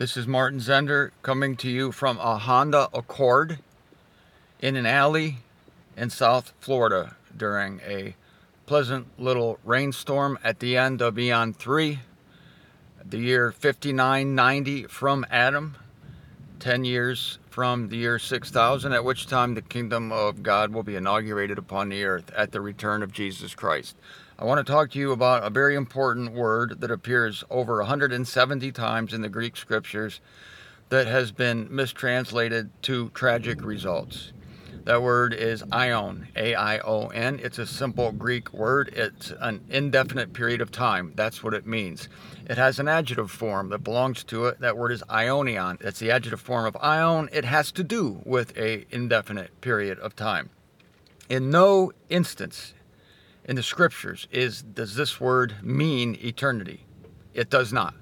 This is Martin Zender coming to you from a Honda Accord in an alley in South Florida during a pleasant little rainstorm at the end of Eon 3, the year 5990 from Adam, 10 years from the year 6000, at which time the kingdom of God will be inaugurated upon the earth at the return of Jesus Christ. I want to talk to you about a very important word that appears over 170 times in the Greek scriptures that has been mistranslated to tragic results. That word is aion, A-I-O-N. It's a simple Greek word. It's an indefinite period of time. That's what it means. It has an adjective form that belongs to it. That word is aionion. That's the adjective form of aion. It has to do with an indefinite period of time. In no instance in the scriptures does this word mean eternity. It does not.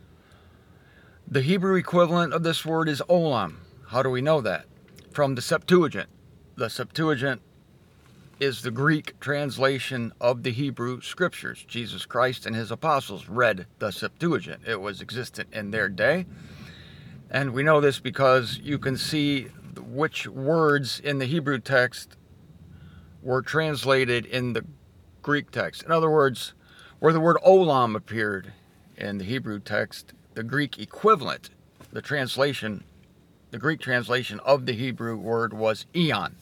The Hebrew equivalent of this word is olam. How do we know that? From the Septuagint. The Septuagint is the Greek translation of the Hebrew scriptures. Jesus Christ and his apostles read the Septuagint. It was existent in their day. And we know this because you can see which words in the Hebrew text were translated in the Greek text. In other words, where the word olam appeared in the Hebrew text, the Greek equivalent, the Greek translation of the Hebrew word was eon,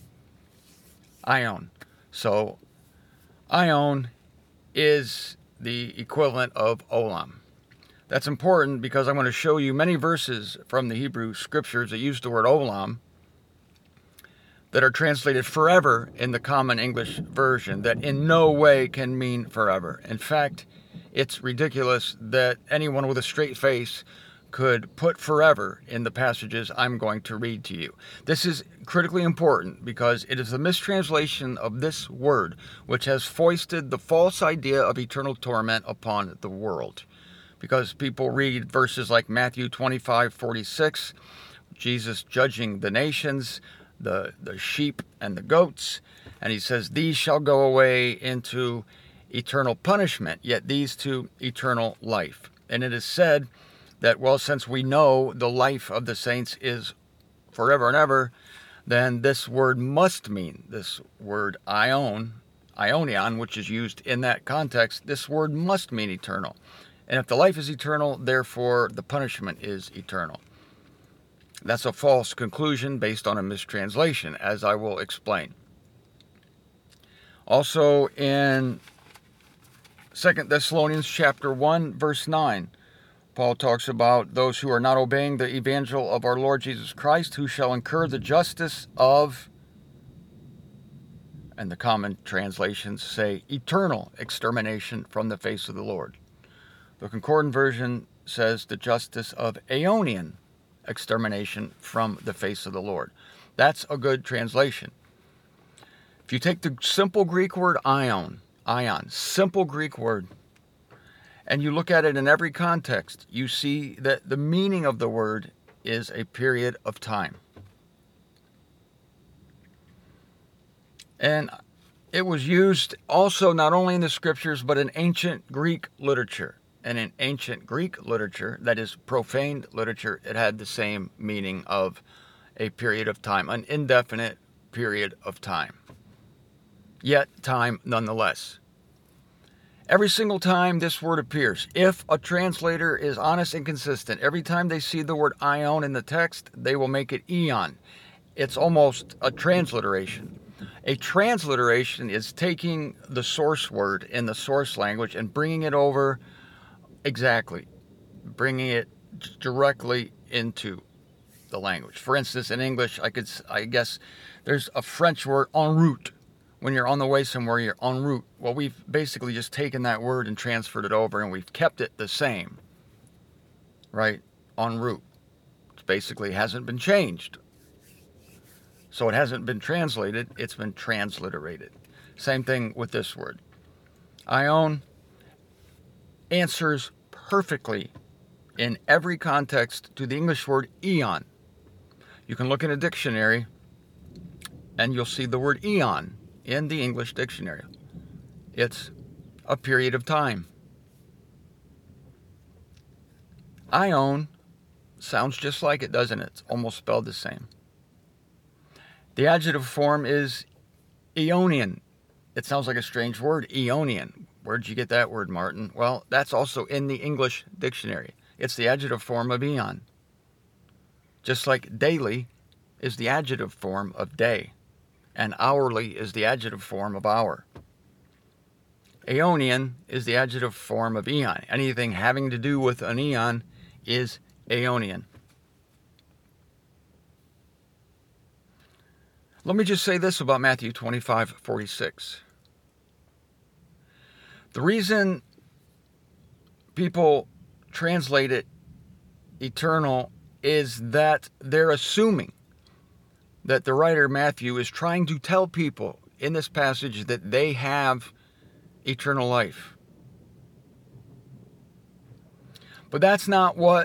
aion. So, aion is the equivalent of olam. That's important because I'm going to show you many verses from the Hebrew scriptures that use the word olam that are translated forever in the Common English Version that in no way can mean forever. In fact, it's ridiculous that anyone with a straight face could put forever in the passages I'm going to read to you. This is critically important because it is the mistranslation of this word which has foisted the false idea of eternal torment upon the world. Because people read verses like Matthew 25:46, Jesus judging the nations, the sheep and the goats, and he says, these shall go away into eternal punishment, yet these to eternal life. And it is said that, well, since we know the life of the saints is forever and ever, then this word must mean, this word aionion, which is used in that context, this word must mean eternal. And if the life is eternal, therefore the punishment is eternal. That's a false conclusion based on a mistranslation, as I will explain. Also in 2 Thessalonians chapter 1, verse 9, Paul talks about those who are not obeying the evangel of our Lord Jesus Christ, who shall incur the justice of, and the common translations say, eternal extermination from the face of the Lord. The Concordant version says the justice of aeonian extermination from the face of the Lord. That's a good translation. If you take the simple Greek word aion, simple Greek word, and you look at it in every context, you see that the meaning of the word is a period of time. And it was used also not only in the scriptures, but in ancient Greek literature. And in ancient Greek literature, that is profane literature, it had the same meaning of a period of time, an indefinite period of time. Yet time nonetheless. Every single time this word appears, if a translator is honest and consistent, every time they see the word aion in the text, they will make it eon. It's almost a transliteration. A transliteration is taking the source word in the source language and bringing it over exactly, bringing it directly into the language. For instance, in English, I guess there's a French word en route. When you're on the way somewhere, you're en route. Well, we've basically just taken that word and transferred it over, and we've kept it the same, right? En route. It basically hasn't been changed. So it hasn't been translated, it's been transliterated. Same thing with this word. Aion answers perfectly in every context to the English word eon. You can look in a dictionary and you'll see the word eon in the English dictionary. It's a period of time. Aion Sounds just like it, doesn't it? It's almost spelled the same. The adjective form is Aeonian. It sounds like a strange word, Aeonian. Where'd you get that word, Martin? Well, that's also in the English dictionary. It's the adjective form of eon. Just like daily is the adjective form of day, and hourly is the adjective form of hour. Aeonian is the adjective form of eon. Anything having to do with an eon is Aeonian. Let me just say this about Matthew 25:46. The reason people translate it eternal is that they're assuming that the writer Matthew is trying to tell people in this passage that they have eternal life. But that's not what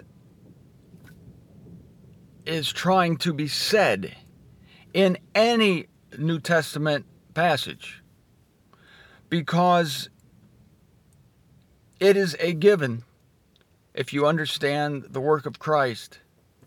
is trying to be said in any New Testament passage, because it is a given, if you understand the work of Christ,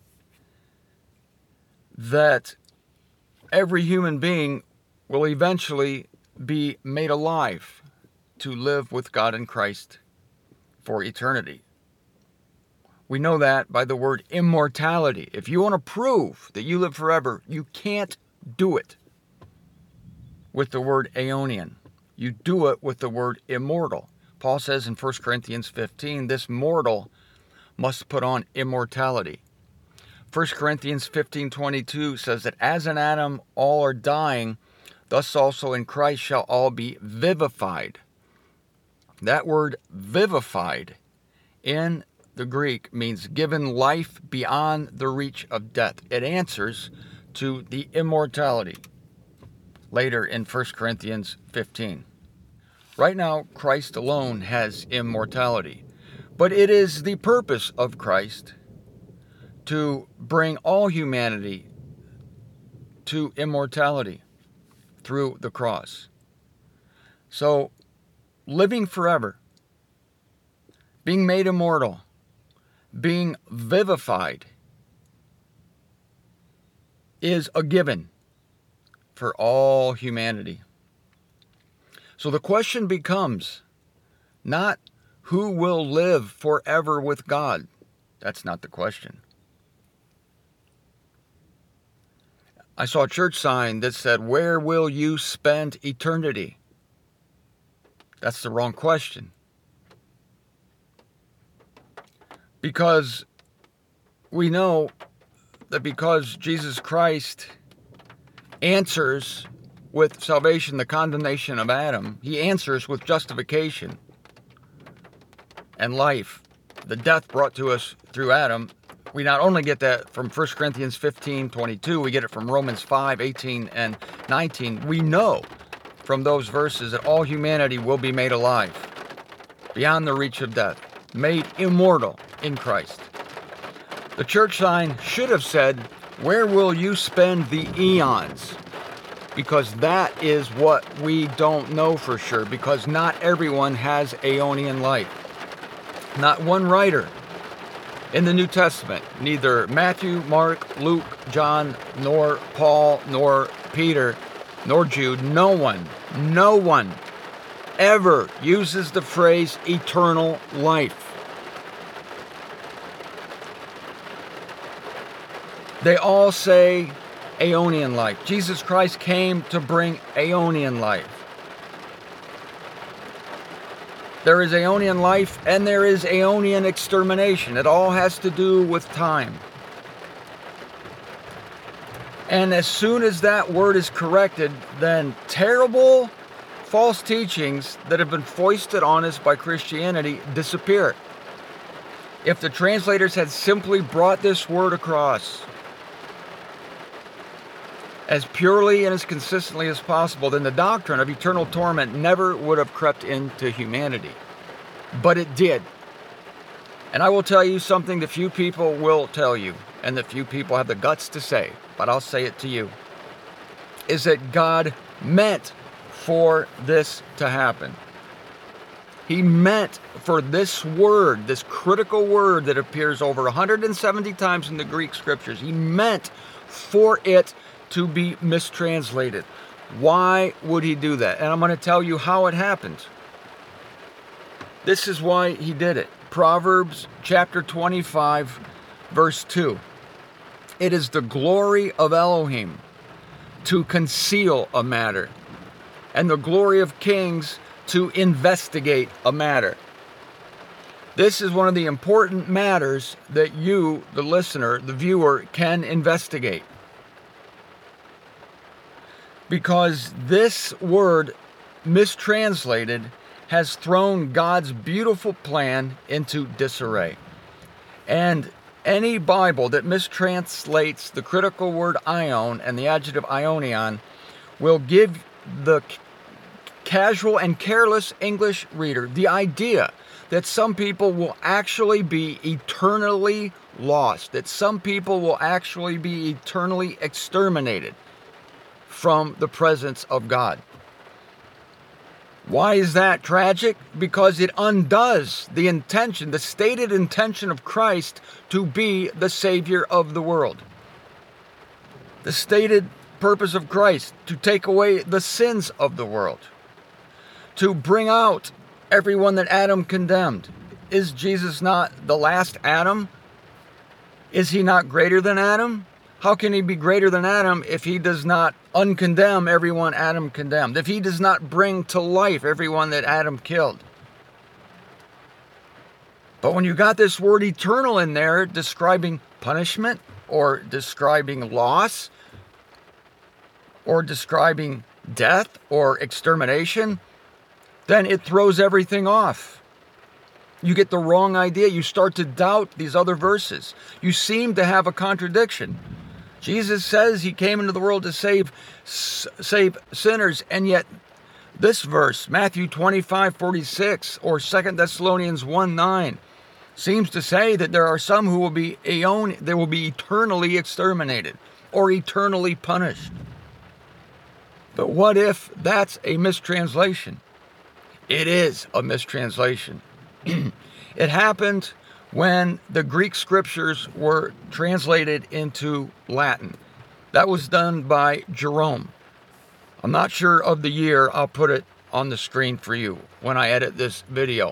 that every human being will eventually be made alive to live with God in Christ for eternity. We know that by the word immortality. If you want to prove that you live forever, you can't do it with the word Aeonian. You do it with the word immortal. Paul says in 1 Corinthians 15, this mortal must put on immortality. 1 Corinthians 15:22 says that as in Adam all are dying, thus also in Christ shall all be vivified. That word vivified in the Greek means given life beyond the reach of death. It answers to the immortality later in 1 Corinthians 15. Right now, Christ alone has immortality, but it is the purpose of Christ to bring all humanity to immortality through the cross. So, living forever, being made immortal, being vivified is a given for all humanity. So the question becomes not who will live forever with God. That's not the question. I saw a church sign that said, "Where will you spend eternity?" That's the wrong question. Because we know that because Jesus Christ answers with salvation the condemnation of Adam, he answers with justification and life. The death brought to us through Adam, we not only get that from 1 Corinthians 15:22, we get it from Romans 5:18 and 19. We know from those verses that all humanity will be made alive, beyond the reach of death, made immortal in Christ. The church sign should have said, "Where will you spend the eons?" Because that is what we don't know for sure, because not everyone has Aeonian life. Not one writer in the New Testament, neither Matthew, Mark, Luke, John, nor Paul, nor Peter, nor Jude, no one ever uses the phrase eternal life. They all say Aeonian life. Jesus Christ came to bring Aeonian life. There is Aeonian life and there is Aeonian extermination. It all has to do with time. And as soon as that word is corrected, then terrible false teachings that have been foisted on us by Christianity disappear. If the translators had simply brought this word across as purely and as consistently as possible, then the doctrine of eternal torment never would have crept into humanity. But it did. And I will tell you something that few people will tell you, and that few people have the guts to say, but I'll say it to you, is that God meant for this to happen. He meant for this word, this critical word that appears over 170 times in the Greek scriptures, he meant for it to be mistranslated. Why would he do that? And I'm going to tell you how it happened. This is why he did it. Proverbs chapter 25, verse 2. It is the glory of Elohim to conceal a matter, and the glory of kings to investigate a matter. This is one of the important matters that you, the listener, the viewer, can investigate. Because this word, mistranslated, has thrown God's beautiful plan into disarray. And any Bible that mistranslates the critical word ion and the adjective ionion will give the casual and careless English reader the idea that some people will actually be eternally lost, that some people will actually be eternally exterminated from the presence of God. Why is that tragic? Because it undoes the intention, the stated intention of Christ to be the Savior of the world. The stated purpose of Christ to take away the sins of the world, to bring out everyone that Adam condemned. Is Jesus not the last Adam? Is he not greater than Adam? How can he be greater than Adam if he does not uncondemn everyone Adam condemned? If he does not bring to life everyone that Adam killed? But when you got this word eternal in there describing punishment or describing loss or describing death or extermination, then it throws everything off. You get the wrong idea. You start to doubt these other verses. You seem to have a contradiction. Jesus says he came into the world to save sinners, and yet this verse, Matthew 25:46 or 2 Thessalonians 1:9, seems to say that there are some who will be eternally exterminated or eternally punished. But what if that's a mistranslation? It is a mistranslation. It happened when the Greek scriptures were translated into Latin. That was done by Jerome. I'm not sure of the year. I'll put it on the screen for you when I edit this video.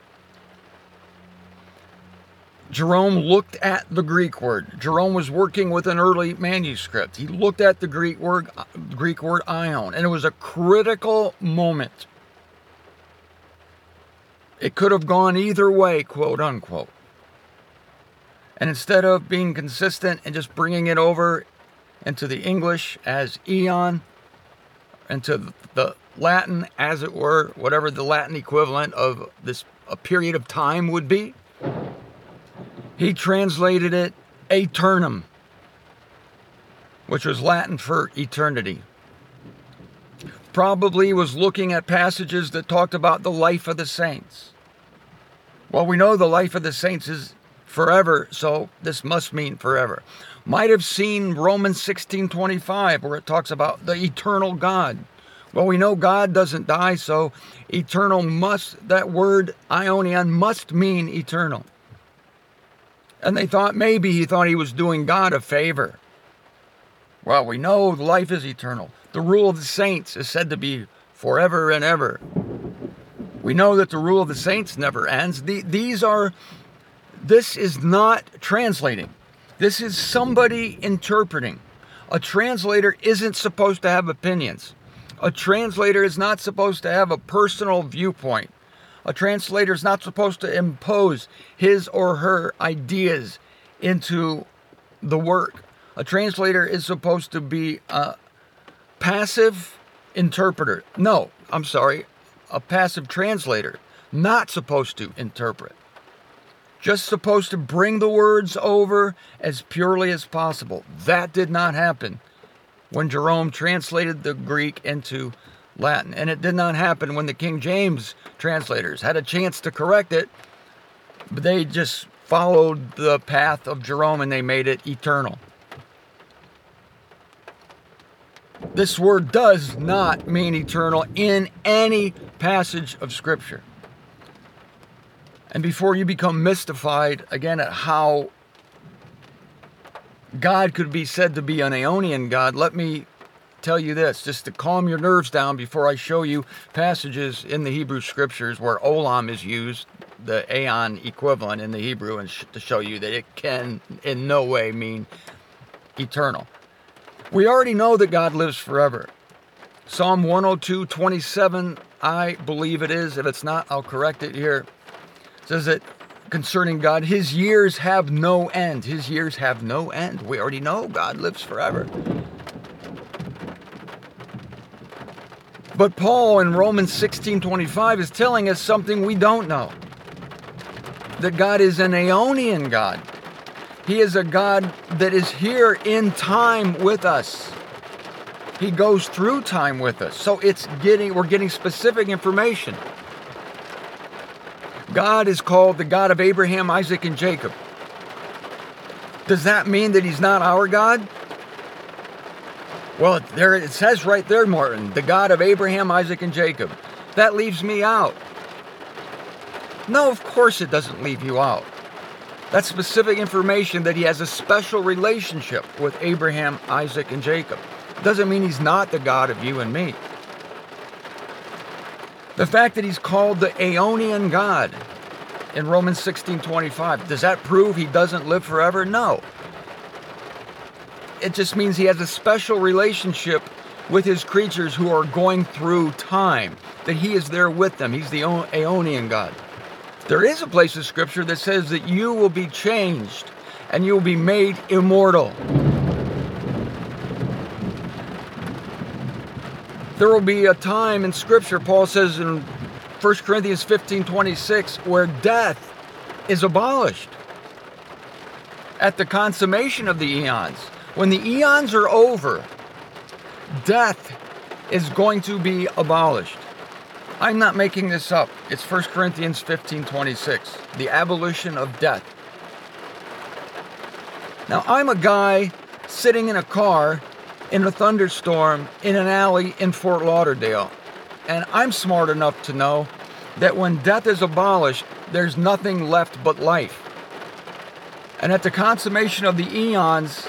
Jerome looked at the Greek word. Jerome was working with an early manuscript. He looked at the Greek word ion, and it was a critical moment. It could have gone either way, quote unquote. And instead of being consistent and just bringing it over into the English as eon, into the Latin, as it were, whatever the Latin equivalent of this a period of time would be, he translated it aeternum, which was Latin for eternity. Probably was looking at passages that talked about the life of the saints. Well, we know the life of the saints is forever, so this must mean forever. Might have seen Romans 16:25, where it talks about the eternal God. Well, we know God doesn't die, so eternal that word ionion must mean eternal. And they thought maybe he thought he was doing God a favor. Well, we know life is eternal. The rule of the saints is said to be forever and ever. We know that the rule of the saints never ends. This is not translating. This is somebody interpreting. A translator isn't supposed to have opinions. A translator is not supposed to have a personal viewpoint. A translator is not supposed to impose his or her ideas into the work. A translator is supposed to be a passive interpreter. No, I'm sorry, a passive translator. Not supposed to interpret. Just supposed to bring the words over as purely as possible. That did not happen when Jerome translated the Greek into Latin. And it did not happen when the King James translators had a chance to correct it, but they just followed the path of Jerome and they made it eternal. This word does not mean eternal in any passage of Scripture. And before you become mystified again at how God could be said to be an Aeonian God, let me tell you this, just to calm your nerves down before I show you passages in the Hebrew Scriptures where olam is used, the aeon equivalent in the Hebrew, and to show you that it can in no way mean eternal. We already know that God lives forever. Psalm 102:27, I believe it is. If it's not, I'll correct it here. It says that concerning God, his years have no end. His years have no end. We already know God lives forever. But Paul in Romans 16:25 is telling us something we don't know. That God is an Aeonian God. He is a God that is here in time with us. He goes through time with us. So we're getting specific information. God is called the God of Abraham, Isaac, and Jacob. Does that mean that he's not our God? Well, there it says right there, Martin, the God of Abraham, Isaac, and Jacob. That leaves me out. No, of course it doesn't leave you out. That's specific information that he has a special relationship with Abraham, Isaac, and Jacob. Doesn't mean he's not the God of you and me. The fact that he's called the Aeonian God in Romans 16:25, does that prove he doesn't live forever? No. It just means he has a special relationship with his creatures who are going through time, that he is there with them. He's the Aeonian God. There is a place in Scripture that says that you will be changed and you will be made immortal. There will be a time in Scripture, Paul says in 1 Corinthians 15:26, where death is abolished. At the consummation of the eons, when the eons are over, death is going to be abolished. I'm not making this up. It's 1 Corinthians 15:26, the abolition of death. Now, I'm a guy sitting in a car in a thunderstorm in an alley in Fort Lauderdale, and I'm smart enough to know that when death is abolished, there's nothing left but life. And at the consummation of the eons,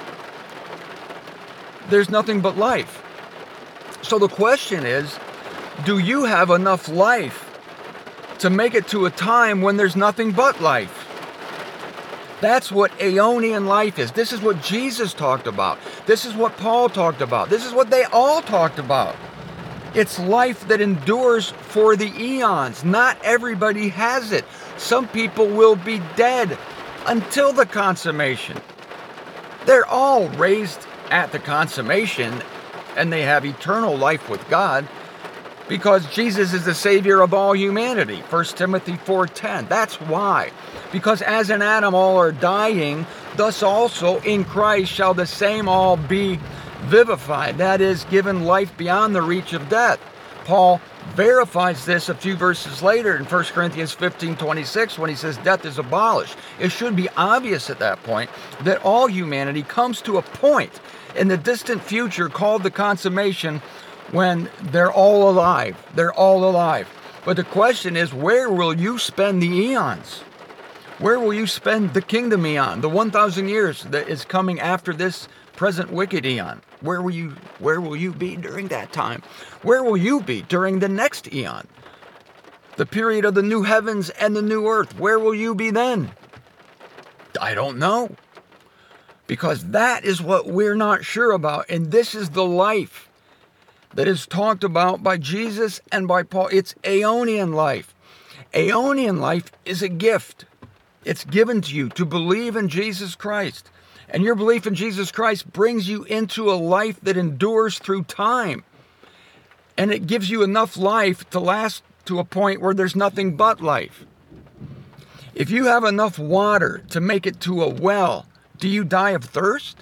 there's nothing but life. So the question is, do you have enough life to make it to a time when there's nothing but life? That's what Aeonian life is. This is what Jesus talked about. This is what Paul talked about. This is what they all talked about. It's life that endures for the eons. Not everybody has it. Some people will be dead until the consummation. They're all raised at the consummation, and they have eternal life with God because Jesus is the Savior of all humanity. 1 Timothy 4:10. That's why. Because as in Adam all are dying, thus also in Christ shall the same all be vivified. That is, given life beyond the reach of death. Paul verifies this a few verses later in 1 Corinthians 15:26 when he says death is abolished. It should be obvious at that point that all humanity comes to a point in the distant future called the consummation when they're all alive. They're all alive. But the question is, where will you spend the eons? Where will you spend the kingdom eon, the 1,000 years that is coming after this present wicked eon? Where will you be during that time? Where will you be during the next eon? The period of the new heavens and the new earth. Where will you be then? I don't know. Because that is what we're not sure about. And this is the life that is talked about by Jesus and by Paul. It's Aeonian life. Aeonian life is a gift. It's given to you to believe in Jesus Christ. And your belief in Jesus Christ brings you into a life that endures through time. And it gives you enough life to last to a point where there's nothing but life. If you have enough water to make it to a well, do you die of thirst?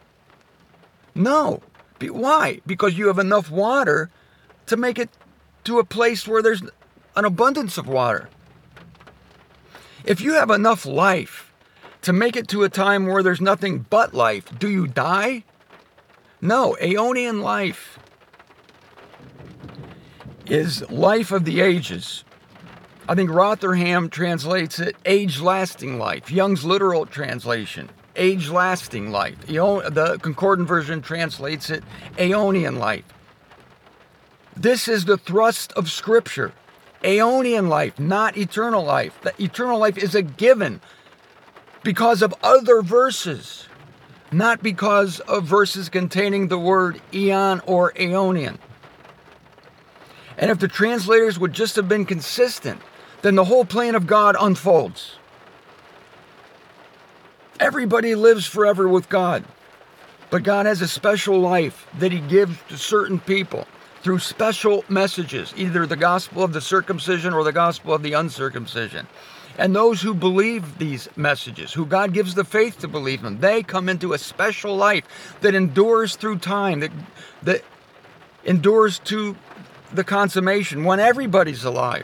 No. Why? Because you have enough water to make it to a place where there's an abundance of water. If you have enough life to make it to a time where there's nothing but life, do you die? No. Aeonian life is life of the ages. I think Rotherham translates it age-lasting life. Young's literal translation, age-lasting life. The Concordant version translates it aeonian life. This is the thrust of Scripture. Aeonian life, not eternal life. The eternal life is a given because of other verses, not because of verses containing the word eon or aeonian. And if the translators would just have been consistent, then the whole plan of God unfolds. Everybody lives forever with God, but God has a special life that He gives to certain people through special messages, either the gospel of the circumcision or the gospel of the uncircumcision. And those who believe these messages, who God gives the faith to believe them, they come into a special life that endures through time, that endures to the consummation when everybody's alive.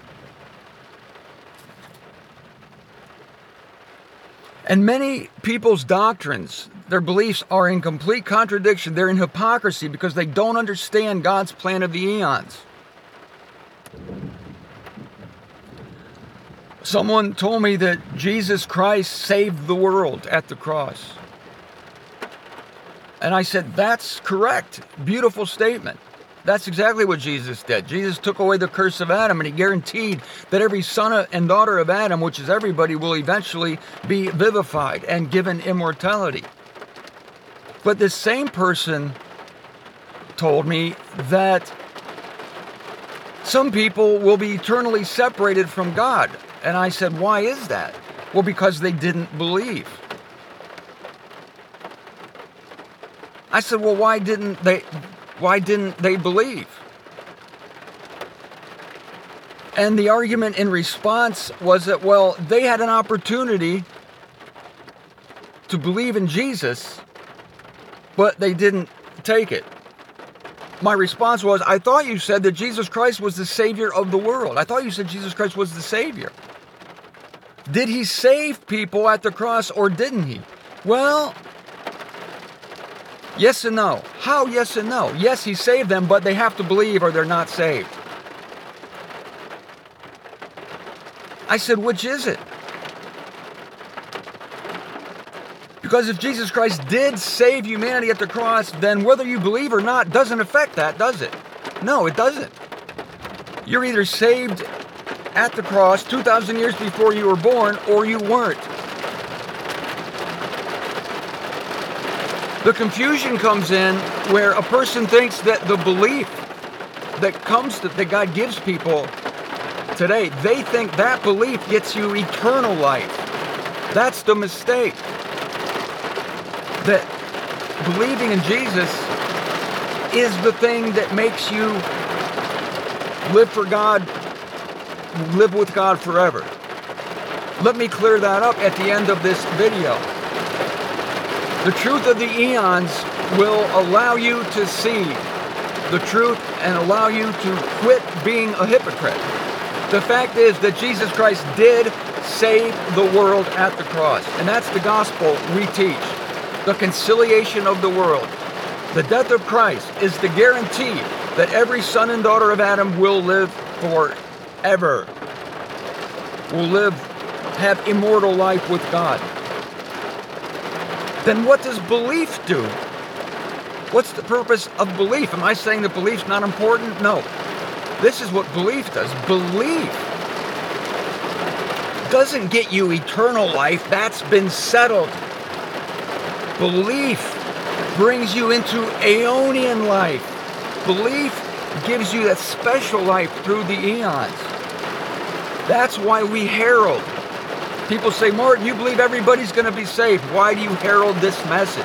And many people's doctrines, their beliefs are in complete contradiction. They're in hypocrisy because they don't understand God's plan of the eons. Someone told me that Jesus Christ saved the world at the cross. And I said, that's correct. Beautiful statement. That's exactly what Jesus did. Jesus took away the curse of Adam, and He guaranteed that every son and daughter of Adam, which is everybody, will eventually be vivified and given immortality. But this same person told me that some people will be eternally separated from God. And I said, why is that? Well, because they didn't believe. I said, well, why didn't they believe? And the argument in response was that, well, they had an opportunity to believe in Jesus, but they didn't take it. My response was, I thought you said that Jesus Christ was the Savior of the world. I thought you said Jesus Christ was the Savior. Did He save people at the cross or didn't He? Well, yes and no. How yes and no? Yes, He saved them, but they have to believe or they're not saved. I said, which is it? Because if Jesus Christ did save humanity at the cross, then whether you believe or not doesn't affect that, does it? No, it doesn't. You're either saved at the cross 2,000 years before you were born, or you weren't. The confusion comes in where a person thinks that the belief that God gives people today, they think that belief gets you eternal life. That's the mistake. That believing in Jesus is the thing that makes you live for God, live with God forever. Let me clear that up at the end of this video. The truth of the eons will allow you to see the truth and allow you to quit being a hypocrite. The fact is that Jesus Christ did save the world at the cross, and that's the gospel we teach. The conciliation of the world. The death of Christ is the guarantee that every son and daughter of Adam will live forever. Will have immortal life with God. Then what does belief do? What's the purpose of belief? Am I saying that belief's not important? No. This is what belief does. Belief doesn't get you eternal life. That's been settled. Belief brings you into aeonian life. Belief gives you that special life through the eons. That's why we herald. People say, Martin, you believe everybody's going to be saved. Why do you herald this message?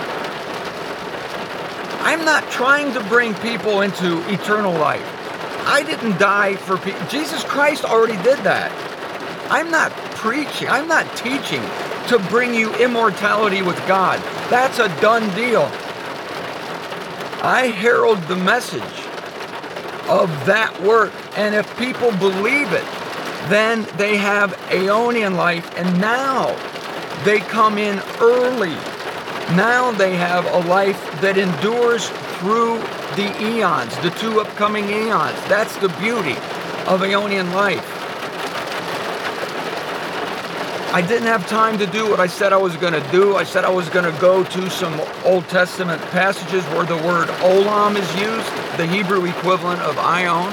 I'm not trying to bring people into eternal life. I didn't die for people. Jesus Christ already did that. I'm not preaching. I'm not teaching to bring you immortality with God. That's a done deal. I herald the message of that work. And if people believe it, then they have aeonian life. And now they come in early. Now they have a life that endures through the eons, the two upcoming eons. That's the beauty of aeonian life. I didn't have time to do what I said I was going to do. I said I was going to go to some Old Testament passages where the word olam is used, the Hebrew equivalent of ion.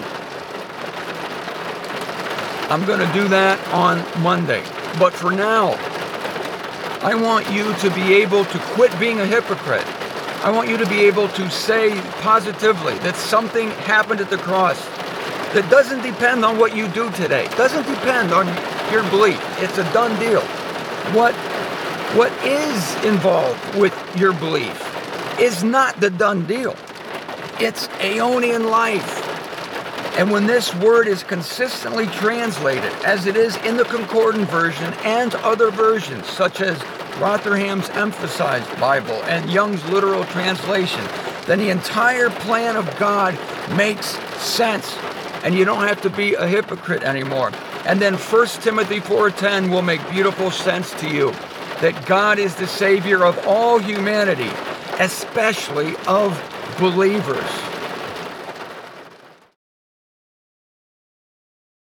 I'm going to do that on Monday. But for now, I want you to be able to quit being a hypocrite. I want you to be able to say positively that something happened at the cross that doesn't depend on what you do today. It doesn't depend on your belief. It's a done deal. What is involved with your belief is not the done deal. It's aeonian life. And when this word is consistently translated, as it is in the Concordant version and other versions, such as Rotherham's Emphasized Bible and Young's literal translation, then the entire plan of God makes sense. And you don't have to be a hypocrite anymore. And then 1 Timothy 4:10 will make beautiful sense to you, that God is the Savior of all humanity, especially of believers.